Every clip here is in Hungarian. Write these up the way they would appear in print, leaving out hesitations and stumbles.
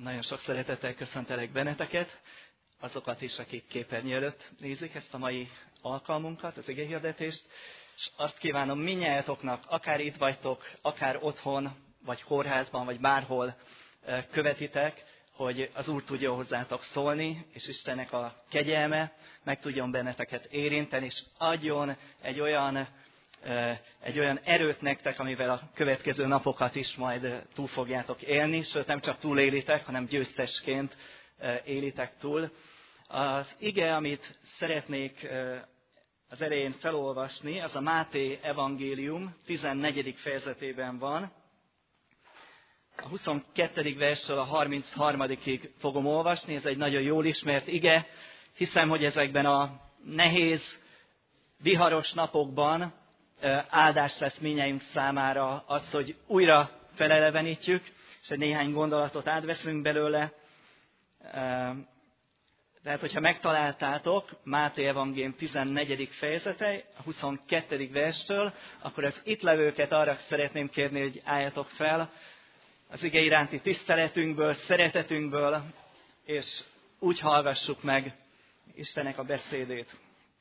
Nagyon sok szeretettel köszöntelek benneteket, azokat is, akik képernyő előtt nézik ezt a mai alkalmunkat, az igehirdetést, és azt kívánom mindnyájatoknak, akár itt vagytok, akár otthon, vagy kórházban, vagy bárhol követitek, hogy az Úr tudjon hozzátok szólni, és Istennek a kegyelme meg tudjon benneteket érinteni, és adjon egy olyan erőt nektek, amivel a következő napokat is majd túl fogjátok élni, sőt nem csak túlélitek, hanem győztesként élitek túl. Az ige, amit szeretnék az elején felolvasni, az a Máté evangélium 14. fejezetében van. A 22. verstől a 33-ig fogom olvasni, ez egy nagyon jól ismert ige. Hiszem, hogy ezekben a nehéz, viharos napokban áldás lesz mindnyájunk számára az, hogy újra felelevenítjük, és egy néhány gondolatot átveszünk belőle. Tehát, hogyha megtaláltátok, Máté evangélium 14. fejezete, a 22. verstől, akkor az itt levőket arra szeretném kérni, hogy álljatok fel az ige iránti tiszteletünkből, szeretetünkből, és úgy hallgassuk meg Istennek a beszédét.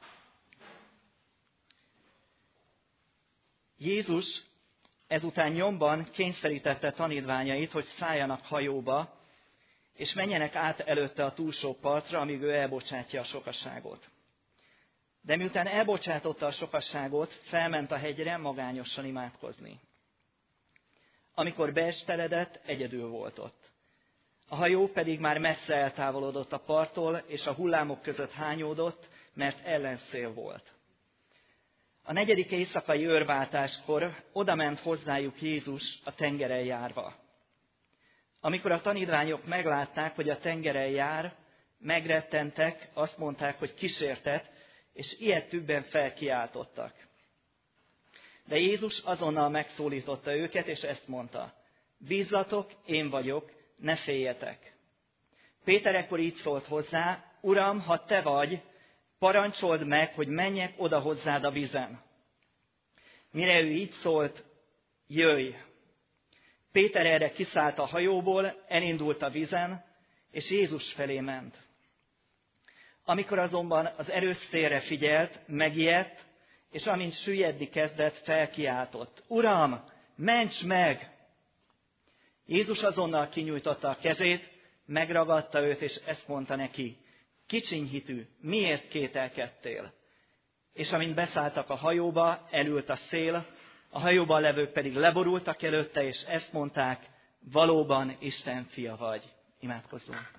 Jézus ezután nyomban kényszerítette tanítványait, hogy szálljanak hajóba, és menjenek át előtte a túlsó partra, amíg ő elbocsátja a sokaságot. De miután elbocsátotta a sokaságot, felment a hegyre magányosan imádkozni. Amikor beesteledett, egyedül volt ott. A hajó pedig már messze eltávolodott a parttól, és a hullámok között hányódott, mert ellenszél volt. A 4. éjszakai őrváltáskor odament hozzájuk Jézus a tengeren járva. Amikor a tanítványok meglátták, hogy a tengeren jár, megrettentek, azt mondták, hogy kísértet, és ijedtükben felkiáltottak. De Jézus azonnal megszólította őket, és ezt mondta: bízzatok, én vagyok, ne féljetek. Péter ekkor így szólt hozzá: Uram, ha te vagy, parancsold meg, hogy menjek oda hozzád a vízen. Mire ő így szólt: jöjj! Péter erre kiszállt a hajóból, elindult a vízen, és Jézus felé ment. Amikor azonban az erős szélre figyelt, megijedt, és amint süllyedni kezdett, felkiáltott: Uram, ments meg! Jézus azonnal kinyújtotta a kezét, megragadta őt, és ezt mondta neki: kicsiny hitű, miért kételkedtél? És amint beszálltak a hajóba, elült a szél, a hajóban levők pedig leborultak előtte, és ezt mondták: valóban Isten fia vagy. Imádkozzunk.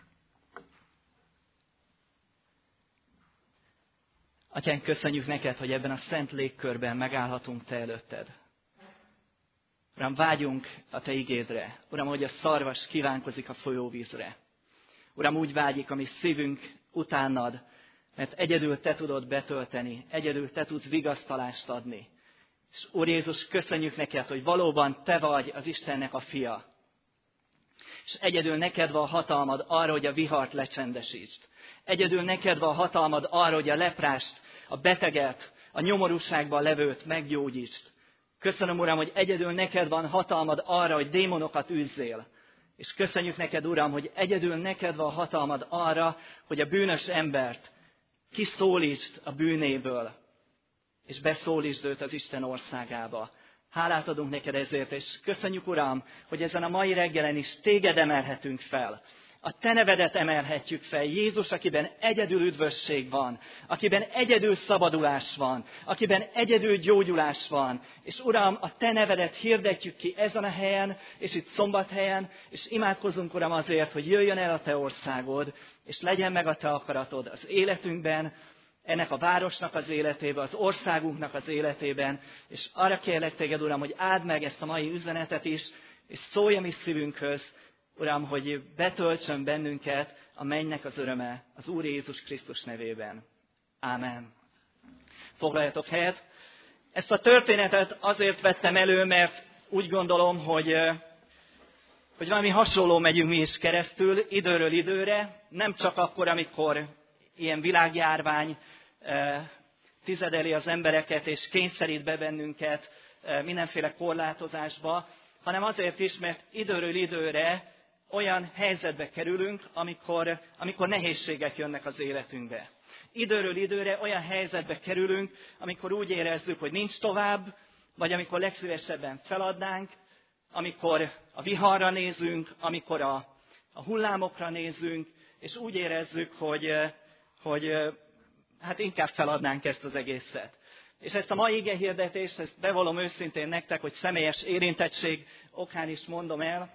Atyánk, köszönjük neked, hogy ebben a szent légkörben megállhatunk te előtted. Uram, vágyunk a te igédre. Uram, hogy a szarvas kívánkozik a folyóvízre. Uram, úgy vágyik a mi szívünk utánad, mert egyedül te tudod betölteni, egyedül te tudsz vigasztalást adni. És Úr Jézus, köszönjük neked, hogy valóban te vagy az Istennek a fia. És egyedül neked van hatalmad arra, hogy a vihart lecsendesítsd. Egyedül neked van hatalmad arra, hogy a leprást, a beteget, a nyomorúságban levőt meggyógyítsd. Köszönöm, Uram, hogy egyedül neked van hatalmad arra, hogy démonokat űzzél. És köszönjük neked, Uram, hogy egyedül neked van hatalmad arra, hogy a bűnös embert kiszólítsd a bűnéből, és beszólítsd őt az Isten országába. Hálát adunk neked ezért, és köszönjük, Uram, hogy ezen a mai reggelen is téged emelhetünk fel. A te nevedet emelhetjük fel, Jézus, akiben egyedül üdvösség van, akiben egyedül szabadulás van, akiben egyedül gyógyulás van. És Uram, a te nevedet hirdetjük ki ezen a helyen, és itt Szombathelyen, és imádkozunk, Uram, azért, hogy jöjjön el a te országod, és legyen meg a te akaratod az életünkben, ennek a városnak az életében, az országunknak az életében, és arra kérlek téged, Uram, hogy áld meg ezt a mai üzenetet is, és szólj a mi szívünkhöz, Uram, hogy betöltsön bennünket a mennynek az öröme az Úr Jézus Krisztus nevében. Ámen. Foglaljatok helyet. Ezt a történetet azért vettem elő, mert úgy gondolom, hogy valami hasonló megyünk mi is keresztül időről időre, nem csak akkor, amikor ilyen világjárvány tizedeli az embereket és kényszerít be bennünket mindenféle korlátozásba, hanem azért is, mert időről időre olyan helyzetbe kerülünk, amikor nehézségek jönnek az életünkbe. Időről időre olyan helyzetbe kerülünk, amikor úgy érezzük, hogy nincs tovább, vagy amikor legszívesebben feladnánk, amikor a viharra nézünk, amikor a hullámokra nézünk, és úgy érezzük, hogy hát inkább feladnánk ezt az egészet. És ezt a mai igehirdetést, ezt bevallom őszintén nektek, hogy személyes érintettség okán is mondom el,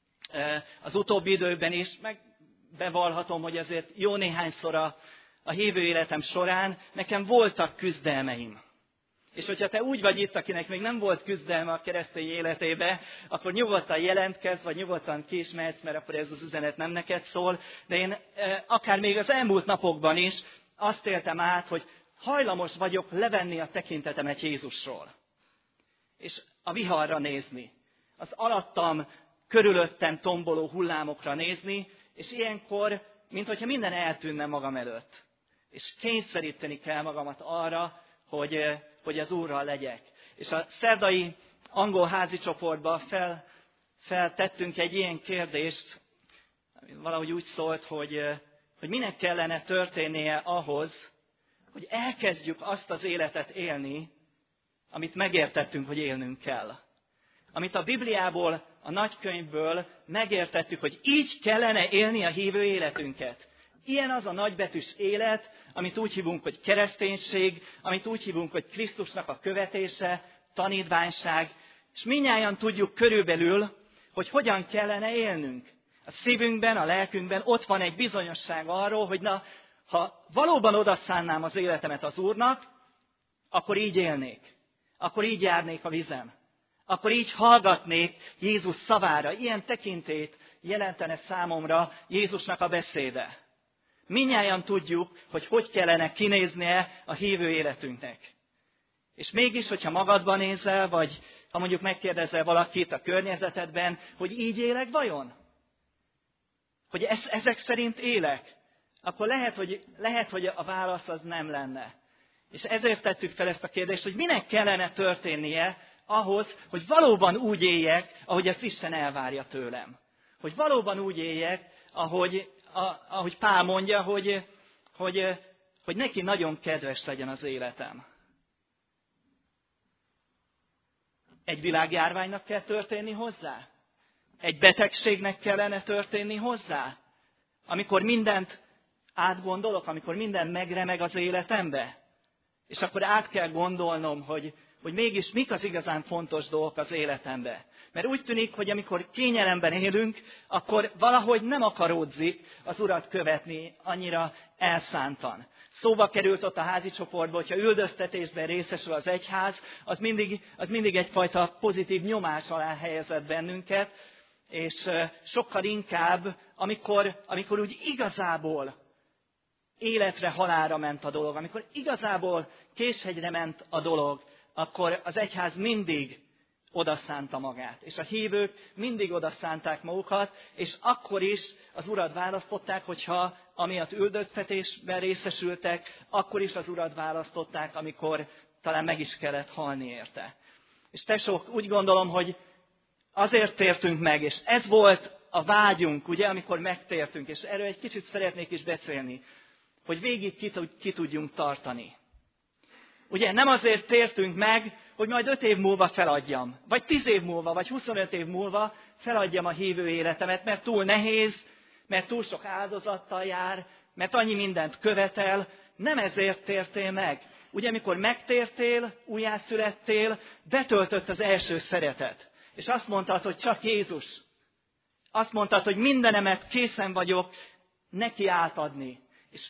az utóbbi időben is, meg bevallhatom, hogy azért jó néhányszor a hívő életem során nekem voltak küzdelmeim. És hogyha te úgy vagy itt, akinek még nem volt küzdelme a keresztény életébe, akkor nyugodtan jelentkezz, vagy nyugodtan ki is mehetsz, mert akkor ez az üzenet nem neked szól. De én akár még az elmúlt napokban is azt éltem át, hogy hajlamos vagyok levenni a tekintetemet Jézusról. És a viharra nézni. Az alattam, körülöttem tomboló hullámokra nézni, és ilyenkor, minthogyha minden eltűnne magam előtt. És kényszeríteni kell magamat arra, hogy az Úrral legyek. És a szerdai angol házi csoportban feltettünk egy ilyen kérdést, valahogy úgy szólt, hogy minek kellene történnie ahhoz, hogy elkezdjük azt az életet élni, amit megértettünk, hogy élnünk kell. Amit a Bibliából, a nagykönyvből megértettük, hogy így kellene élni a hívő életünket. Ilyen az a nagybetűs élet, amit úgy hívunk, hogy kereszténység, amit úgy hívunk, hogy Krisztusnak a követése, tanítványság, és mindnyájan tudjuk körülbelül, hogy hogyan kellene élnünk. A szívünkben, a lelkünkben ott van egy bizonyosság arról, hogy ha valóban odaszánnám az életemet az Úrnak, akkor így élnék, akkor így járnék a vizen, akkor így hallgatnék Jézus szavára. Ilyen tekintét jelentene számomra Jézusnak a beszéde. Mindnyájan tudjuk, hogy kellene kinéznie a hívő életünknek. És mégis, hogyha magadban nézel, vagy ha mondjuk megkérdezel valakit a környezetedben, hogy így élek vajon? Hogy ezek szerint élek? Akkor lehet, hogy a válasz az nem lenne. És ezért tettük fel ezt a kérdést, hogy minek kellene történnie ahhoz, hogy valóban úgy éljek, ahogy ezt Isten elvárja tőlem. Hogy valóban úgy éljek, ahogy Pál mondja, hogy neki nagyon kedves legyen az életem. Egy világjárványnak kell történni hozzá? Egy betegségnek kellene történni hozzá? Amikor mindent átgondolok, amikor minden megremeg az életembe? És akkor át kell gondolnom, hogy mégis mik az igazán fontos dolgok az életembe. Mert úgy tűnik, hogy amikor kényelemben élünk, akkor valahogy nem akaródzik az Urat követni annyira elszántan. Szóba került ott a házi csoportban, hogyha üldöztetésben részesül az egyház, az mindig egyfajta pozitív nyomás alá helyezett bennünket, és sokkal inkább, amikor úgy igazából életre, halálra ment a dolog, amikor igazából késhegyre ment a dolog, akkor az egyház mindig odaszánta magát. És a hívők mindig odaszánták magukat, és akkor is az Urat választották, hogyha amiatt üldöztetésben részesültek, akkor is az Urat választották, amikor talán meg is kellett halni érte. És tesók, úgy gondolom, hogy azért tértünk meg, és ez volt a vágyunk, ugye, amikor megtértünk, és erről egy kicsit szeretnék is beszélni, hogy végig ki tudjunk tartani. Ugye nem azért tértünk meg, hogy majd 5 év múlva feladjam, vagy 10 év múlva, vagy 25 év múlva feladjam a hívő életemet, mert túl nehéz, mert túl sok áldozattal jár, mert annyi mindent követel. Nem ezért tértél meg. Ugye, amikor megtértél, újjászülettél, betöltött az első szeretet. És azt mondtad, hogy csak Jézus. Azt mondtad, hogy mindenemet készen vagyok neki átadni. És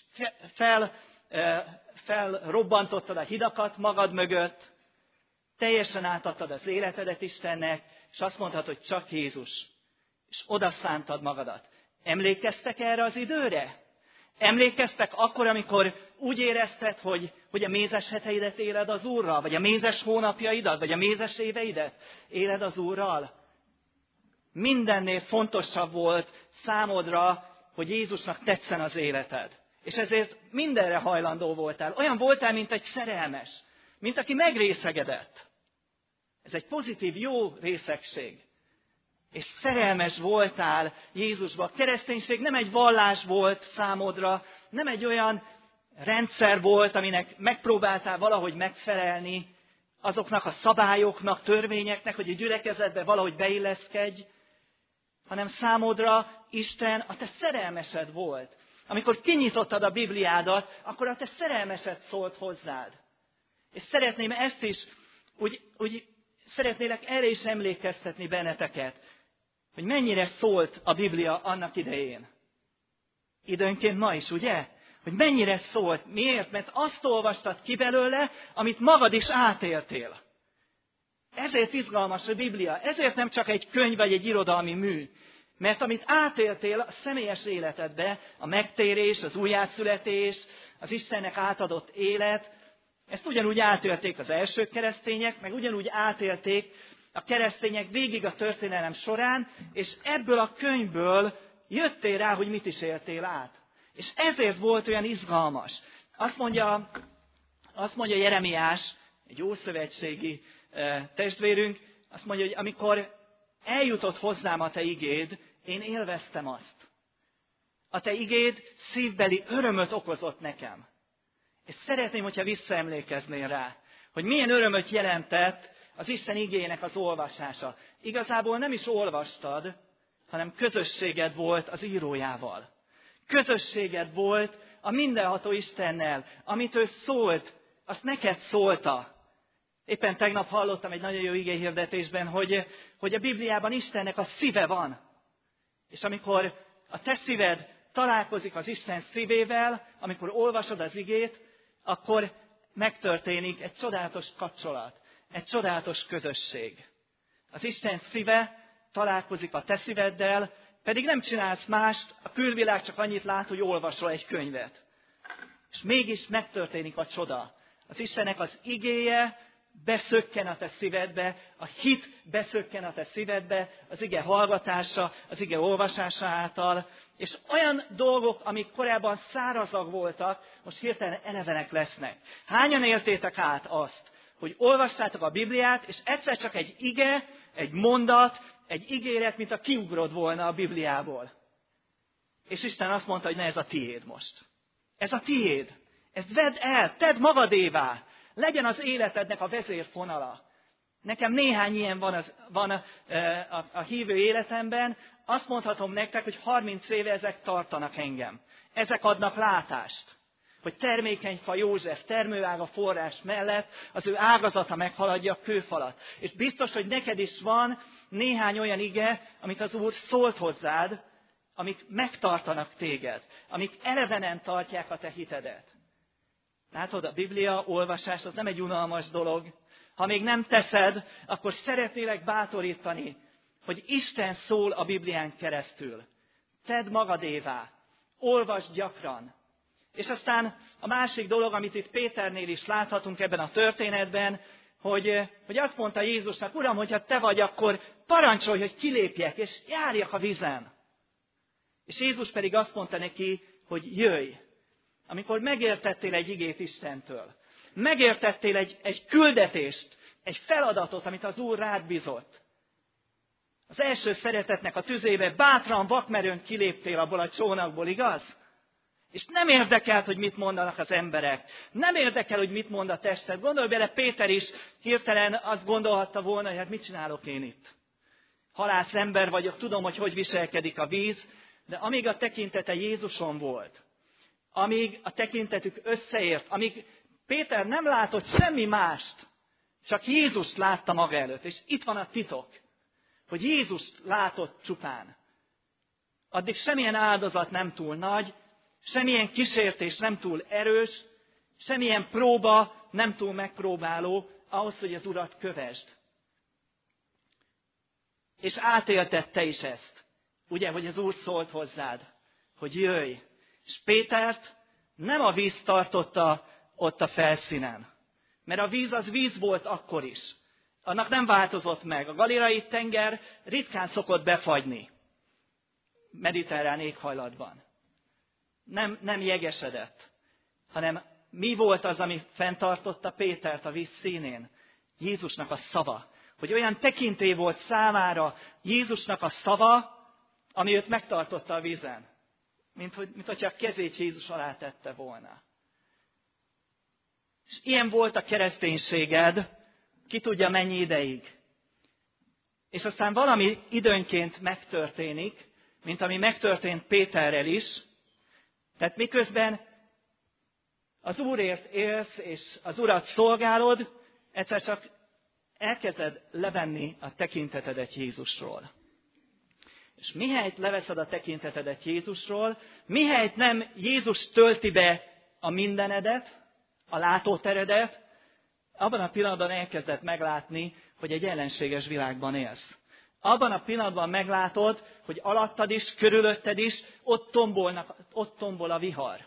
felrobbantottad a hidakat magad mögött, teljesen átadtad az életedet Istennek, és azt mondtad, hogy csak Jézus. És odaszántad magadat. Emlékeztek erre az időre? Emlékeztek akkor, amikor úgy érezted, hogy a mézes heteidet éled az Úrral, vagy a mézes hónapjaidat, vagy a mézes éveidet éled az Úrral? Mindennél fontosabb volt számodra, hogy Jézusnak tetszen az életed. És ezért mindenre hajlandó voltál. Olyan voltál, mint egy szerelmes, mint aki megrészegedett. Ez egy pozitív, jó részegség. És szerelmes voltál Jézusba. A kereszténység nem egy vallás volt számodra, nem egy olyan rendszer volt, aminek megpróbáltál valahogy megfelelni azoknak a szabályoknak, törvényeknek, hogy a gyülekezetbe valahogy beilleszkedj, hanem számodra Isten a te szerelmesed volt. Amikor kinyitottad a Bibliádat, akkor a te szerelmesed szólt hozzád. És szeretném ezt is, úgy szeretnélek erre is emlékeztetni benneteket, hogy mennyire szólt a Biblia annak idején. Időnként ma is, ugye? Hogy mennyire szólt. Miért? Mert azt olvastad ki belőle, amit magad is átéltél. Ezért izgalmas a Biblia. Ezért nem csak egy könyv vagy egy irodalmi mű. Mert amit átéltél a személyes életedbe, a megtérés, az újjászületés, az Istennek átadott élet, ezt ugyanúgy átélték az első keresztények, meg ugyanúgy átélték a keresztények végig a történelem során, és ebből a könyvből jöttél rá, hogy mit is éltél át. És ezért volt olyan izgalmas. Azt mondja Jeremiás, egy ószövetségi testvérünk, azt mondja, hogy amikor eljutott hozzám a te igéd, én élveztem azt. A te igéd szívbeli örömöt okozott nekem. És szeretném, hogyha visszaemlékeznél rá, hogy milyen örömöt jelentett az Isten igéjének az olvasása. Igazából nem is olvastad, hanem közösséged volt az írójával. Közösséged volt a mindenható Istennel. Amit ő szólt, azt neked szólta. Éppen tegnap hallottam egy nagyon jó igéhirdetésben, hogy a Bibliában Istennek a szíve van. És amikor a te szíved találkozik az Isten szívével, amikor olvasod az igét, akkor megtörténik egy csodálatos kapcsolat, egy csodálatos közösség. Az Isten szíve találkozik a te szíveddel, pedig nem csinálsz mást, a külvilág csak annyit lát, hogy olvasol egy könyvet. És mégis megtörténik a csoda. Az Istennek az igéje beszökken a te szívedbe, a hit beszökken a te szívedbe, az ige hallgatása, az ige olvasása által, és olyan dolgok, amik korábban szárazak voltak, most hirtelen elevenek lesznek. Hányan éltétek át azt, hogy olvastátok a Bibliát, és egyszer csak egy ige, egy mondat, egy ígéret, mint a kiugrod volna a Bibliából. És Isten azt mondta, hogy ne, ez a tiéd most. Ez a tiéd. Ezt vedd el, tedd magadévá. Legyen az életednek a vezérfonala. Nekem néhány ilyen van a hívő életemben. Azt mondhatom nektek, hogy 30 éve ezek tartanak engem. Ezek adnak látást. Hogy termékenyfa József termőág a forrás mellett, az ő ágazata meghaladja a kőfalat. És biztos, hogy neked is van néhány olyan ige, amit az Úr szólt hozzád, amik megtartanak téged, amik elevenen tartják a te hitedet. Látod, a Biblia olvasás az nem egy unalmas dolog. Ha még nem teszed, akkor szeretnélek bátorítani, hogy Isten szól a Biblián keresztül. Tedd magadévá, olvasd gyakran. És aztán a másik dolog, amit itt Péternél is láthatunk ebben a történetben, hogy azt mondta Jézusnak, Uram, hogyha te vagy, akkor parancsolj, hogy kilépjek, és járjak a vízen. És Jézus pedig azt mondta neki, hogy jöjj. Amikor megértettél egy igét Istentől, megértettél egy küldetést, egy feladatot, amit az Úr rád bizott. Az első szeretetnek a tüzébe bátran, vakmerőn kiléptél abból a csónakból, igaz? És nem érdekelt, hogy mit mondanak az emberek. Nem érdekel, hogy mit mond a tested. Gondolj bele, Péter is hirtelen azt gondolhatta volna, hogy hát mit csinálok én itt. Halász ember vagyok, tudom, hogy viselkedik a víz, de amíg a tekintete Jézuson volt, amíg a tekintetük összeért, amíg Péter nem látott semmi mást, csak Jézust látta maga előtt. És itt van a titok, hogy Jézust látott csupán. Addig semmilyen áldozat nem túl nagy, semmilyen kísértés nem túl erős, semmilyen próba nem túl megpróbáló ahhoz, hogy az Urat kövesd. És átélted te is ezt. Ugye, hogy az Úr szólt hozzád, hogy jöjj. És Pétert nem a víz tartotta ott a felszínen. Mert a víz az víz volt akkor is. Annak nem változott meg. A Galileai tenger ritkán szokott befagyni. Mediterrán éghajlatban. Nem jegesedett, hanem mi volt az, ami fenntartotta Pétert a víz színén? Jézusnak a szava. hogy olyan tekintély volt számára Jézusnak a szava, ami őt megtartotta a vízen. Mint hogyha a kezét Jézus alá tette volna. És ilyen volt a kereszténységed, ki tudja mennyi ideig. És aztán valami időnként megtörténik, mint ami megtörtént Péterrel is. Tehát miközben az Úrért élsz, és az Urat szolgálod, egyszer csak elkezded levenni a tekintetedet Jézusról. És mihelyt leveszed a tekintetedet Jézusról, mihelyt nem Jézus tölti be a mindenedet, a látóteredet, abban a pillanatban elkezded meglátni, hogy egy ellenséges világban élsz. Abban a pillanatban meglátod, hogy alattad is, körülötted is, ott tombol a vihar.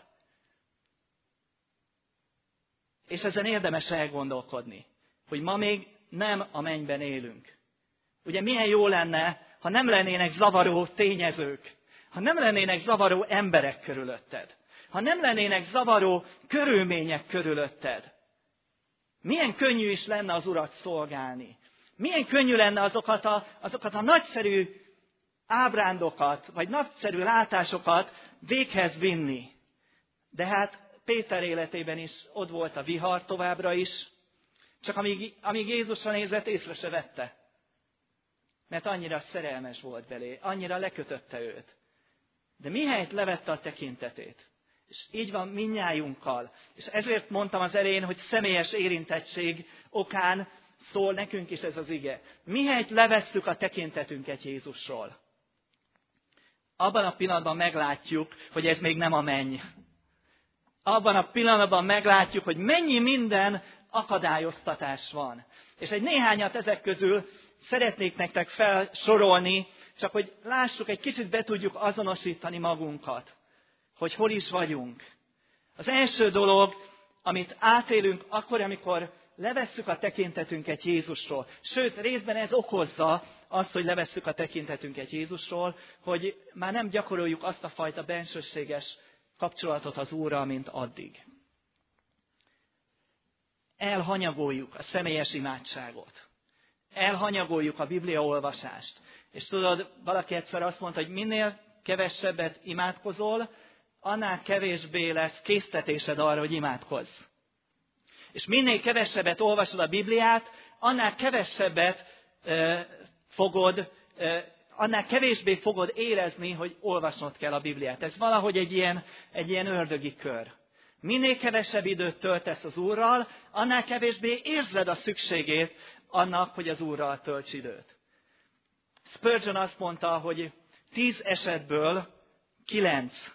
És ezen érdemes elgondolkodni, hogy ma még nem a mennyben élünk. Ugye milyen jó lenne, ha nem lennének zavaró tényezők, ha nem lennének zavaró emberek körülötted, ha nem lennének zavaró körülmények körülötted. Milyen könnyű is lenne az Urat szolgálni. Milyen könnyű lenne azokat a nagyszerű ábrándokat, vagy nagyszerű látásokat véghez vinni. De hát Péter életében is ott volt a vihar továbbra is, csak amíg Jézusra nézett, észre se vette. Mert annyira szerelmes volt belé, annyira lekötötte őt. De mihelyt levette a tekintetét, és így van mindnyájunkkal, és ezért mondtam az elején, hogy személyes érintettség okán szól nekünk is ez az ige. Mihelyt levesszük a tekintetünket Jézusról, abban a pillanatban meglátjuk, hogy ez még nem a menny. Abban a pillanatban meglátjuk, hogy mennyi minden akadályoztatás van. És egy néhányat ezek közül szeretnék nektek felsorolni, csak hogy lássuk, egy kicsit be tudjuk azonosítani magunkat, hogy hol is vagyunk. Az első dolog, amit átélünk akkor, amikor levesszük a tekintetünket Jézusról. Sőt, részben ez okozza azt, hogy levesszük a tekintetünket Jézusról, hogy már nem gyakoroljuk azt a fajta bensőséges kapcsolatot az Úrral, mint addig. Elhanyagoljuk a személyes imádságot. Elhanyagoljuk a bibliaolvasást. És tudod, valaki egyszer azt mondta, hogy minél kevesebbet imádkozol, annál kevésbé lesz késztetésed arra, hogy imádkozz. És minél kevesebbet olvasod a Bibliát, annál kevésbé fogod érezni, hogy olvasnod kell a Bibliát. Ez valahogy egy ilyen ördögi kör. Minél kevesebb időt töltesz az Úrral, annál kevésbé érzed a szükségét annak, hogy az Úrral tölts időt. Spurgeon azt mondta, hogy 10 esetből 9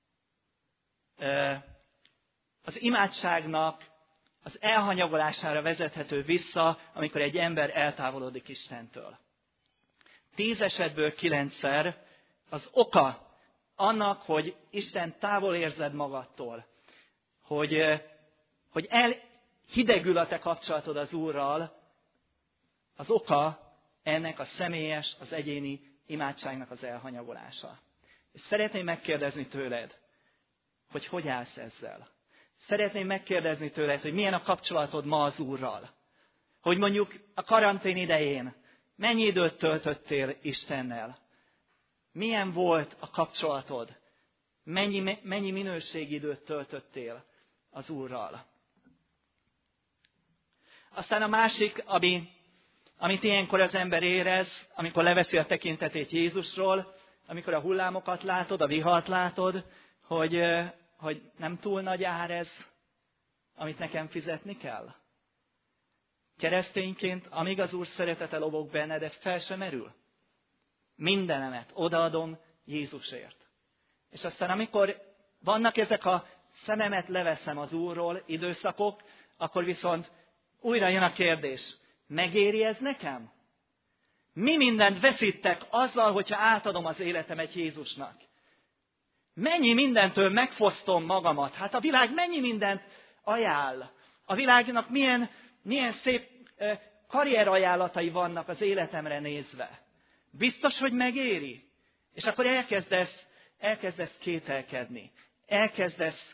az imádságnak az elhanyagolására vezethető vissza, amikor egy ember eltávolodik Istentől. 10 esetből 9-szer az oka annak, hogy Isten távol érzed magadtól, hogy elhidegül a te kapcsolatod az Úrral, az oka ennek a személyes, az egyéni imádságnak az elhanyagolása. És szeretném megkérdezni tőled, hogy állsz ezzel. Szeretném megkérdezni tőled, hogy milyen a kapcsolatod ma az Úrral. Hogy mondjuk a karantén idején mennyi időt töltöttél Istennel. Milyen volt a kapcsolatod? Mennyi minőségi időt töltöttél az Úrral? Aztán a másik, amit ilyenkor az ember érez, amikor leveszi a tekintetét Jézusról, amikor a hullámokat látod, a vihart látod, hogy nem túl nagy ár ez, amit nekem fizetni kell? Keresztényként, amíg az Úr szeretete lobog benned, ez fel sem merül. Mindenemet odaadom Jézusért. És aztán amikor vannak ezek a szememet leveszem az Úrról időszakok, akkor viszont újra jön a kérdés, megéri ez nekem? Mi mindent veszítek azzal, hogyha átadom az életemet Jézusnak? Mennyi mindentől megfosztom magamat? Hát a világ mennyi mindent ajánl? A világnak milyen szép karrierajánlatai vannak az életemre nézve. Biztos, hogy megéri? És akkor elkezdesz kételkedni. Elkezdesz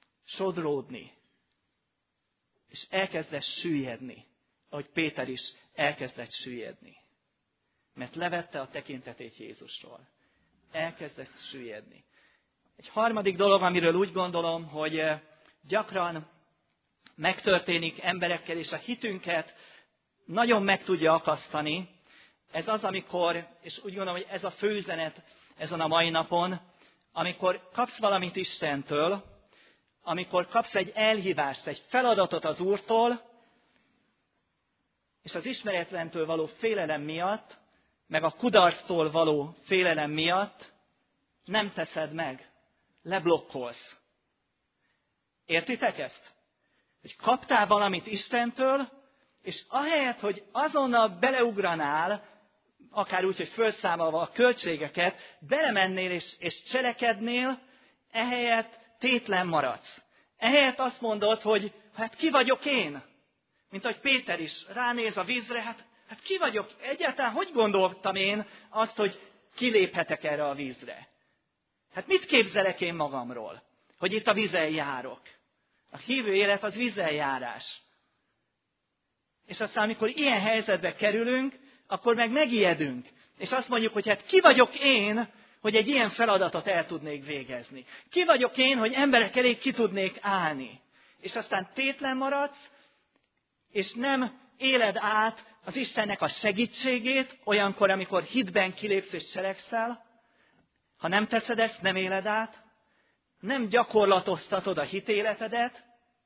sodródni. És elkezdesz süllyedni. Ahogy Péter is elkezdett süllyedni. Mert levette a tekintetét Jézusról. Elkezdett süllyedni. Egy harmadik dolog, amiről úgy gondolom, hogy gyakran megtörténik emberekkel, és a hitünket nagyon meg tudja akasztani, ez az, amikor, és úgy gondolom, hogy ez a főüzenet ezen a mai napon, amikor kapsz valamit Istentől, amikor kapsz egy elhívást, egy feladatot az Úrtól, és az ismeretlentől való félelem miatt, meg a kudarctól való félelem miatt nem teszed meg, leblokkolsz. Értitek ezt? Hogy kaptál valamit Istentől, és ahelyett, hogy azonnal beleugranál, akár úgy, hogy felszámolva a költségeket, belemennél és cselekednél, ehelyett tétlen maradsz. Ehelyett azt mondod, hogy hát ki vagyok én? Mint ahogy Péter is ránéz a vízre, hát ki vagyok? Egyáltalán hogy gondoltam én azt, hogy kiléphetek erre a vízre? Hát mit képzelek én magamról? Hogy itt a vízen járok. A hívő élet az vízen járás. És aztán, amikor ilyen helyzetbe kerülünk, akkor meg megijedünk. És azt mondjuk, hogy hát ki vagyok én, hogy egy ilyen feladatot el tudnék végezni. Ki vagyok én, hogy emberek elé ki tudnék állni. És aztán tétlen maradsz, és nem éled át az Istennek a segítségét, olyankor, amikor hitben kilépsz és cselekszel. Ha nem teszed ezt, nem éled át, nem gyakorlatoztatod a hitéletedet,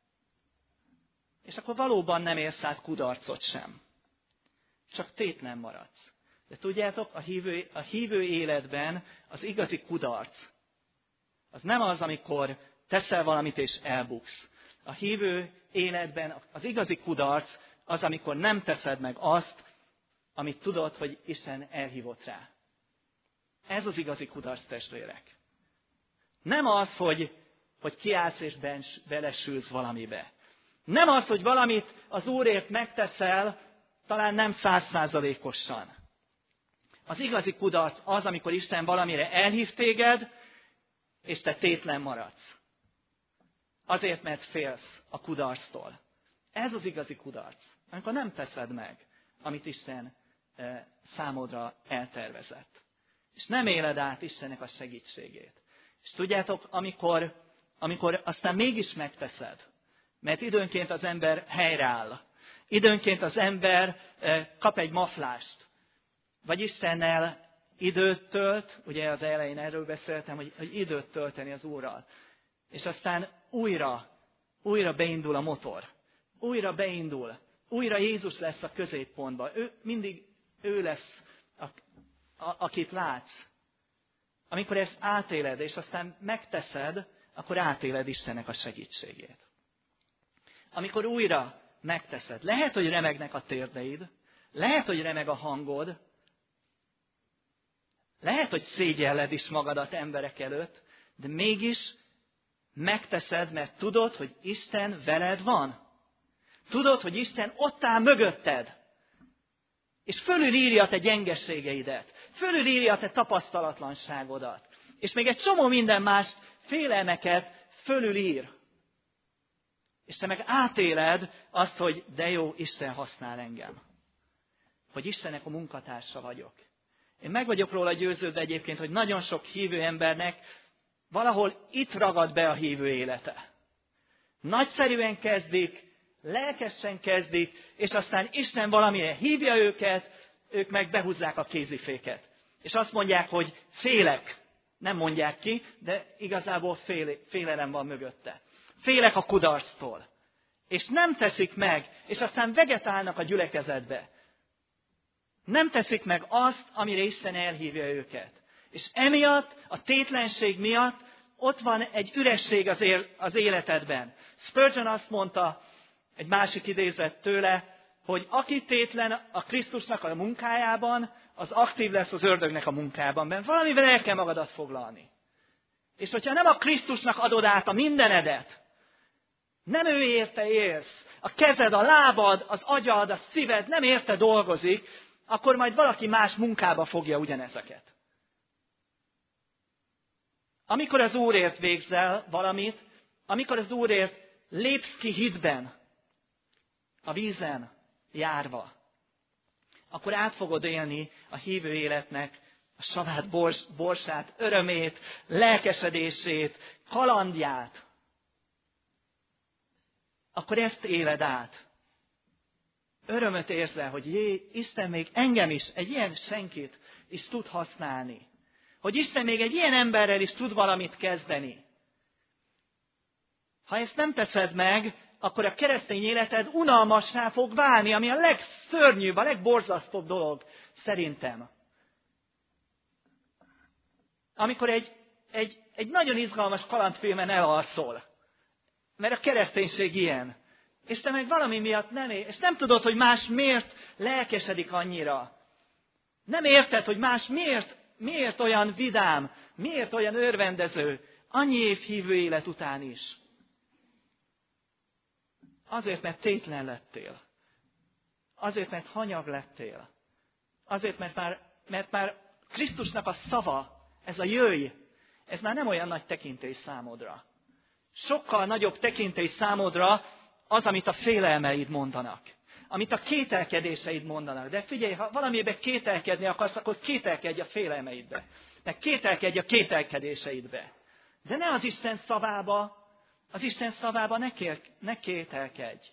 és akkor valóban nem érsz át kudarcot sem. Csak tétlen maradsz. De tudjátok, a hívő életben az igazi kudarc, az nem az, amikor teszel valamit és elbuksz. A hívő életben az igazi kudarc az, amikor nem teszed meg azt, amit tudod, hogy Isten elhívott rá. Ez az igazi kudarc, testvérek. Nem az, hogy kiállsz és belesülsz valamibe. Nem az, hogy valamit az Úrért megteszel, talán nem 100%-osan. Az igazi kudarc az, amikor Isten valamire elhív téged, és te tétlen maradsz. Azért, mert félsz a kudarctól. Ez az igazi kudarc, amikor nem teszed meg, amit Isten számodra eltervezett. És nem éled át Istennek a segítségét. És tudjátok, amikor aztán mégis megteszed, mert időnként az ember helyreáll, időnként az ember kap egy maflást, vagy Istennel időt tölt, ugye az elején erről beszéltem, hogy időt tölteni az Úrral. És aztán újra beindul a motor. Újra beindul. Újra Jézus lesz a középpontban. Mindig ő lesz, akit látsz. Amikor ezt átéled, és aztán megteszed, akkor átéled Istennek a segítségét. Amikor újra megteszed, lehet, hogy remegnek a térdeid, lehet, hogy remeg a hangod, lehet, hogy szégyelled is magadat emberek előtt, de mégis megteszed, mert tudod, hogy Isten veled van. Tudod, hogy Isten ott áll mögötted. És fölülírja a te gyengeségeidet. Fölülírja a te tapasztalatlanságodat. És még egy csomó minden más félelmeket fölülír. És te meg átéled azt, hogy de jó, Isten használ engem. Hogy Istennek a munkatársa vagyok. Én meg vagyok róla győződve egyébként, hogy nagyon sok hívő embernek valahol itt ragad be a hívő élete. Nagyszerűen kezdik, lelkesen kezdik, és aztán Isten valamire hívja őket, ők meg behúzzák a kéziféket. És azt mondják, hogy félek. Nem mondják ki, de igazából félelem van mögötte. Félek a kudarctól. És nem teszik meg, és aztán vegetálnak a gyülekezetbe. Nem teszik meg azt, amire Isten elhívja őket. És emiatt, a tétlenség miatt ott van egy üresség az életedben. Spurgeon azt mondta, egy másik idézet tőle, hogy aki tétlen a Krisztusnak a munkájában, az aktív lesz az ördögnek a munkájában. Mert valamivel el kell magadat foglalni. És hogyha nem a Krisztusnak adod át a mindenedet, nem ő érte élsz, a kezed, a lábad, az agyad, a szíved nem érte dolgozik, akkor majd valaki más munkába fogja ugyanezeket. Amikor az Úrért végzel valamit, amikor az Úrért lépsz ki hitben, a vízen járva, akkor át fogod élni a hívő életnek a savát, borsát, örömét, lelkesedését, kalandját. Akkor ezt éled át. Örömöt érzel, hogy Isten még engem is, egy ilyen senkit is tud használni. Hogy Isten még egy ilyen emberrel is tud valamit kezdeni. Ha ezt nem teszed meg, akkor a keresztény életed unalmassá fog válni, ami a legszörnyűbb, a legborzasztóbb dolog szerintem. Amikor egy nagyon izgalmas kalandfilmen elalszol, mert a kereszténység ilyen, és te meg valami miatt nem és nem tudod, hogy más miért lelkesedik annyira. Nem érted, hogy más miért olyan vidám, miért olyan örvendező, annyi év hívő élet után is. Azért, mert tétlen lettél. Azért, mert hanyag lettél. Azért, mert már Krisztusnak a szava, ez a jöjj, ez már nem olyan nagy tekintély számodra. Sokkal nagyobb tekintély számodra az, amit a félelmeid mondanak. Amit a kételkedéseid mondanak. De figyelj, ha valamiben kételkedni akarsz, akkor kételkedj a félelmeidbe. Meg kételkedj a kételkedéseidbe. De ne az Isten szavába ne kételkedj.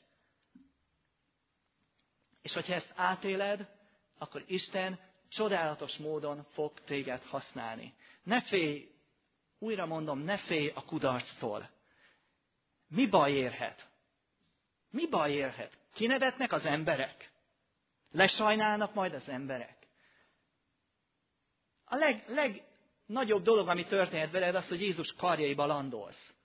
És hogyha ezt átéled, akkor Isten csodálatos módon fog téged használni. Ne félj, újra mondom, ne félj a kudarctól. Mi baj érhet? Mi baj érhet? Kinevetnek az emberek? Lesajnálnak majd az emberek? A legnagyobb dolog, ami történhet veled, az, hogy Jézus karjaiba landolsz.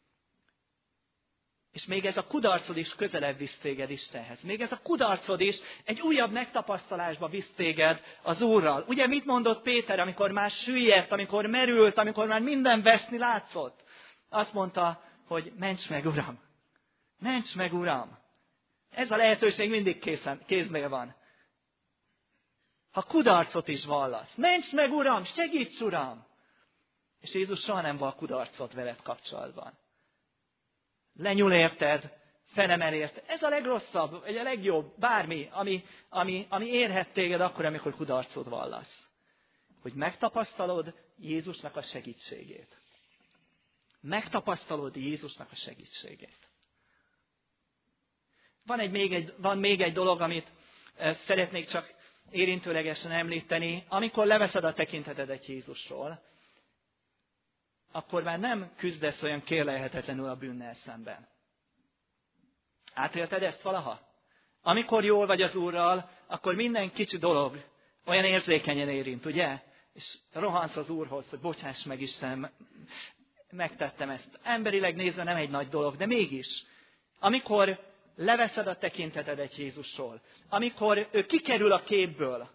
És még ez a kudarcod is közelebb visz téged Istenhez. Még ez a kudarcod is egy újabb megtapasztalásba visz téged az Úrral. Ugye mit mondott Péter, amikor már süllyedt, amikor merült, amikor már minden veszni látszott? Azt mondta, hogy ments meg, Uram! Ments meg, Uram! Ez a lehetőség mindig kéznél van. Ha kudarcot is vallasz, ments meg, Uram! Segíts, Uram! És Jézus soha nem val kudarcot veled kapcsolatban. Lenyúl érted, felemel érted. Ez a legrosszabb, vagy a legjobb, bármi, ami érhet téged akkor, amikor kudarcot vallasz. Hogy megtapasztalod Jézusnak a segítségét. Megtapasztalod Jézusnak a segítségét. Van még egy dolog, amit szeretnék csak érintőlegesen említeni. Amikor leveszed a tekintetedet Jézusról, akkor már nem küzdesz olyan kérlelhetetlenül a bűnnel szemben. Átélted ezt valaha? Amikor jól vagy az Úrral, akkor minden kicsi dolog olyan érzékenyen érint, ugye? És rohansz az Úrhoz, hogy bocsáss meg, Istenem, megtettem ezt. Emberileg nézve nem egy nagy dolog, de mégis. Amikor leveszed a tekintetedet Jézusról, amikor ő kikerül a képből,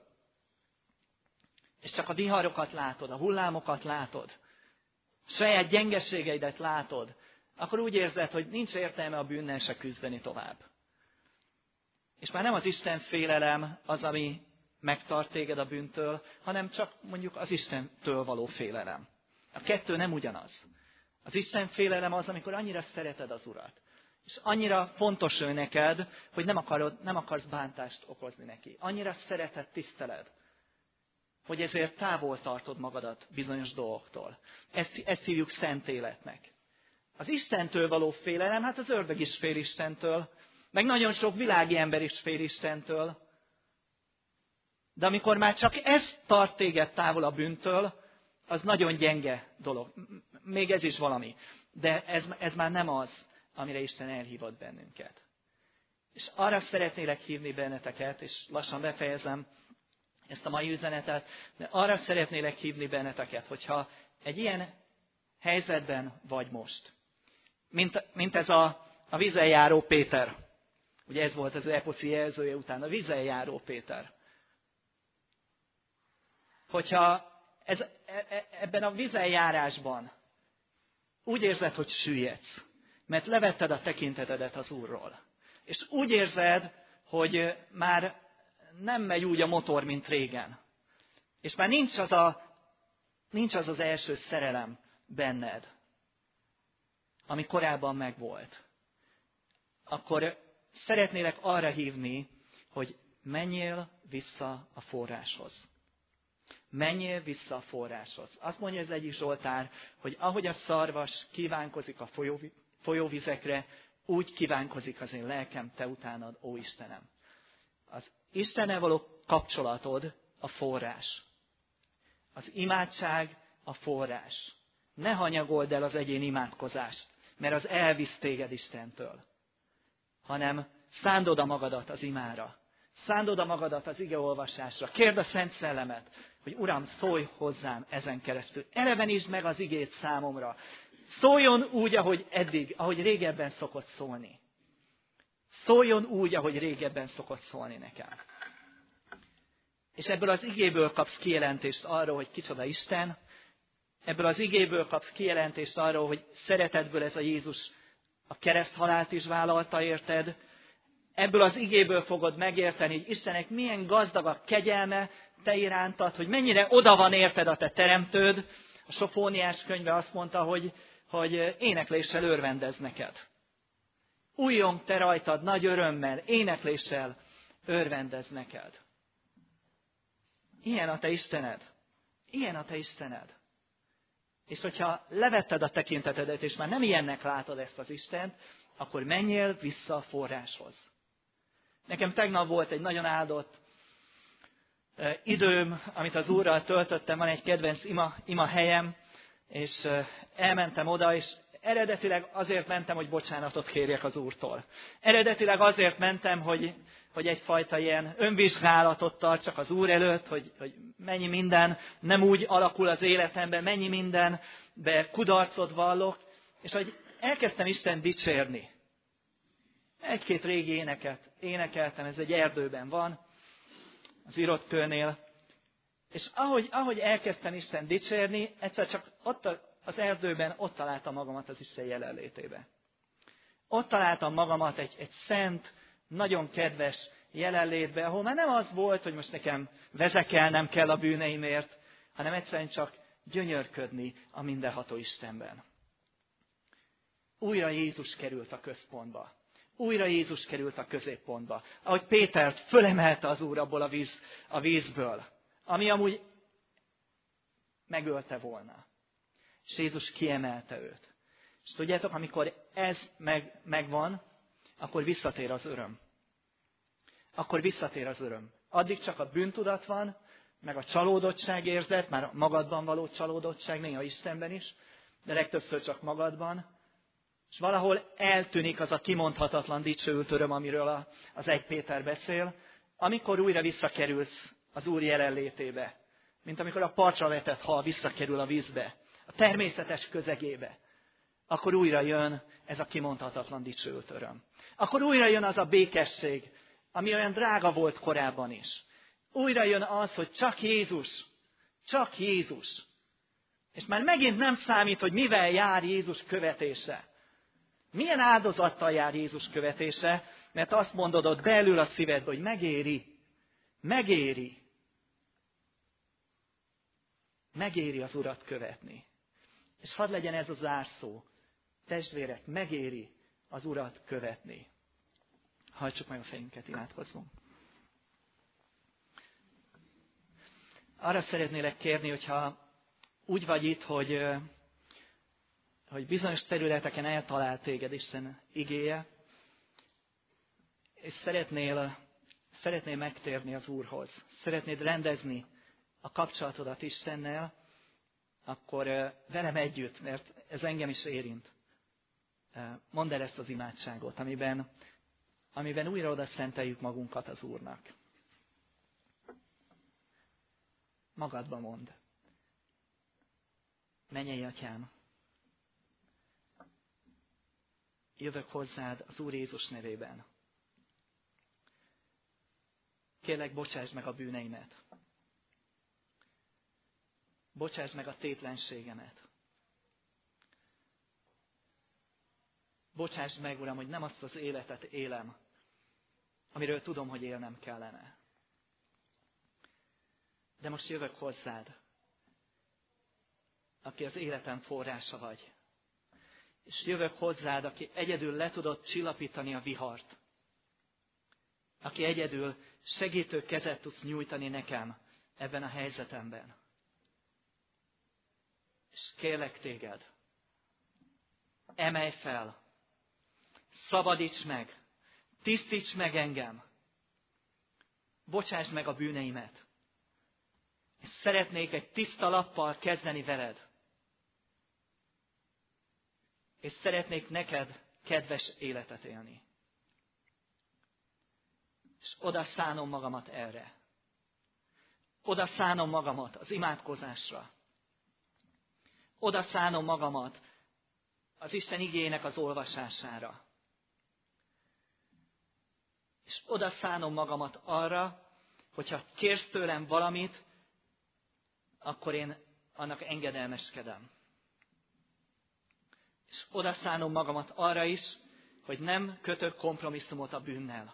és csak a viharokat látod, a hullámokat látod, saját gyengeségeidet látod, akkor úgy érzed, hogy nincs értelme a bűnnel se küzdeni tovább. És már nem az Isten félelem az, ami megtart téged a bűntől, hanem csak mondjuk az Istentől való félelem. A kettő nem ugyanaz. Az Isten félelem az, amikor annyira szereted az Urat, és annyira fontos ő neked, hogy nem akarsz bántást okozni neki. Annyira szereted, tiszteled, hogy ezért távol tartod magadat bizonyos dolgoktól. Ezt hívjuk szent életnek. Az Istentől való félelem, hát az ördög is fél Istentől, meg nagyon sok világi ember is fél Istentől. De amikor már csak ez tart téged távol a bűntől, az nagyon gyenge dolog. Még ez is valami. De ez már nem az, amire Isten elhívott bennünket. És arra szeretnélek hívni benneteket, és lassan befejezem ezt a mai üzenetet, de arra szeretnélek hívni benneteket, hogyha egy ilyen helyzetben vagy most, mint ez a vízen járó Péter. Ugye ez volt az eposzi jelzője után, a vízen járó Péter. Hogyha ebben a vízen járásban úgy érzed, hogy süllyedsz, mert levetted a tekintetedet az Úrról, és úgy érzed, hogy már nem megy úgy a motor, mint régen, és már nincs az az első szerelem benned, ami korábban megvolt, akkor szeretnélek arra hívni, hogy menjél vissza a forráshoz. Menjél vissza a forráshoz. Azt mondja az egyik Zsoltár, hogy ahogy a szarvas kívánkozik a folyóvizekre, úgy kívánkozik az én lelkem te utánad, ó Istenem. Az Istennel való kapcsolatod a forrás. Az imádság a forrás. Ne hanyagold el az egyén imádkozást, mert az elvisz téged Istentől. Hanem szánd oda magadat az imára. Szánd oda magadat az igeolvasásra. Kérd a Szent Szellemet, hogy Uram, szólj hozzám ezen keresztül. Elevenítsd meg az igét számomra. Szóljon úgy, ahogy eddig, ahogy régebben szokott szólni. Szóljon úgy, ahogy régebben szokott szólni nekem. És ebből az igéből kapsz kijelentést arról, hogy kicsoda Isten. Ebből az igéből kapsz kijelentést arról, hogy szeretetből ez a Jézus a kereszthalált is vállalta érted. Ebből az igéből fogod megérteni, hogy Istennek milyen gazdag a kegyelme te irántad, hogy mennyire oda van érted a te teremtőd. A Sofóniás könyve azt mondta, hogy énekléssel örvendez neked. Újjong te rajtad nagy örömmel, énekléssel örvendez neked. Ilyen a te Istened. Ilyen a te Istened. És hogyha levetted a tekintetedet, és már nem ilyennek látod ezt az Istent, akkor menjél vissza a forráshoz. Nekem tegnap volt egy nagyon áldott időm, amit az Úrral töltöttem, van egy kedvenc ima helyem, és elmentem oda, és eredetileg azért mentem, hogy bocsánatot kérjek az Úrtól. Eredetileg azért mentem, hogy egyfajta ilyen önvizsgálatot tartsak az Úr előtt, hogy mennyi minden nem úgy alakul az életemben, mennyi mindenbe kudarcot vallok, és hogy elkezdtem Isten dicsérni. Egy-két régi éneket énekeltem, ez egy erdőben van, az írott kőnél, és ahogy elkezdtem Isten dicsérni, egyszer csak ott az erdőben ott találtam magamat az Isten jelenlétébe. Ott találtam magamat egy szent, nagyon kedves jelenlétbe, ahol már nem az volt, hogy most nekem vezekelnem kell a bűneimért, hanem egyszerűen csak gyönyörködni a mindenható Istenben. Újra Jézus került a központba. Újra Jézus került a középpontba. Ahogy Pétert fölemelte az Úr abból a vízből, ami amúgy megölte volna. És Jézus kiemelte őt. És tudjátok, amikor ez megvan, akkor visszatér az öröm. Akkor visszatér az öröm. Addig csak a bűntudat van, meg a csalódottság érzet, már magadban való csalódottság, néha Istenben is, de legtöbbször csak magadban. És valahol eltűnik az a kimondhatatlan dicsőült öröm, amiről az 1 Péter beszél, amikor újra visszakerülsz az Úr jelenlétébe. Mint amikor a partra vetett hal visszakerül a vízbe, a természetes közegébe. Akkor újra jön ez a kimondhatatlan dicsőült öröm. Akkor újra jön az a békesség, ami olyan drága volt korábban is. Újra jön az, hogy csak Jézus. Csak Jézus. És már megint nem számít, hogy mivel jár Jézus követése. Milyen áldozattal jár Jézus követése, mert azt mondod ott belül a szívedbe, hogy megéri. Megéri. Megéri az Urat követni. És hadd legyen ez a zárszó. Testvérek, megéri az Urat követni. Hajtsuk meg a fejünket, imádkozzunk. Arra szeretnélek kérni, hogyha úgy vagy itt, hogy bizonyos területeken eltalált téged Isten igéje, és szeretnél megtérni az Úrhoz, szeretnéd rendezni a kapcsolatodat Istennel, akkor velem együtt, mert ez engem is érint. Mondd el ezt az imádságot, amiben újra oda szenteljük magunkat az Úrnak. Magadba mondd. Mennyei Atyám, jövök hozzád az Úr Jézus nevében. Kérlek, bocsásd meg a bűneimet. Bocsásd meg a tétlenségemet. Bocsásd meg, Uram, hogy nem azt az életet élem, amiről tudom, hogy élnem kellene. De most jövök hozzád, aki az életem forrása vagy. És jövök hozzád, aki egyedül le tudod csillapítani a vihart. aki egyedül segítő kezet tudsz nyújtani nekem ebben a helyzetemben. És kérlek téged, emelj fel, szabadíts meg, tisztíts meg engem, bocsásd meg a bűneimet, és szeretnék egy tiszta lappal kezdeni veled. És szeretnék neked kedves életet élni. És oda szánom magamat erre. Oda szánom magamat az imádkozásra. Oda szánom magamat az Isten igének az olvasására. És oda szánom magamat arra, hogyha kérsz tőlem valamit, akkor én annak engedelmeskedem. És oda szánom magamat arra is, hogy nem kötök kompromisszumot a bűnnel.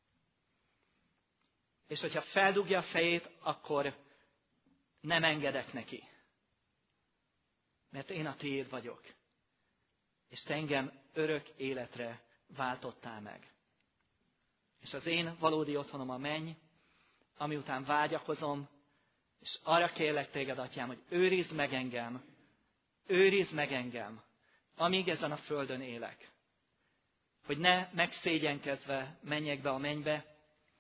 És hogyha feldugja a fejét, akkor nem engedek neki. Mert én a tiéd vagyok. És te engem örök életre váltottál meg. És az én valódi otthonom a menny, ami után vágyakozom, és arra kérlek téged, Atyám, hogy őrizd meg engem, amíg ezen a földön élek. Hogy ne megszégyenkezve menjek be a mennybe,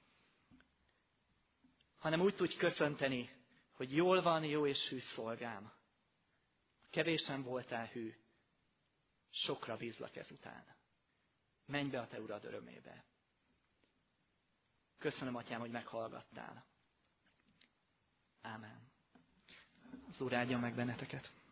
hanem úgy tudj köszönteni, hogy jól van, jó és hű szolgám. Kevésen voltál hű, sokra bízlak ezután. Menj be a te urad örömébe. Köszönöm, Atyám, hogy meghallgattál. Ámen. Az Úr áldjon meg benneteket.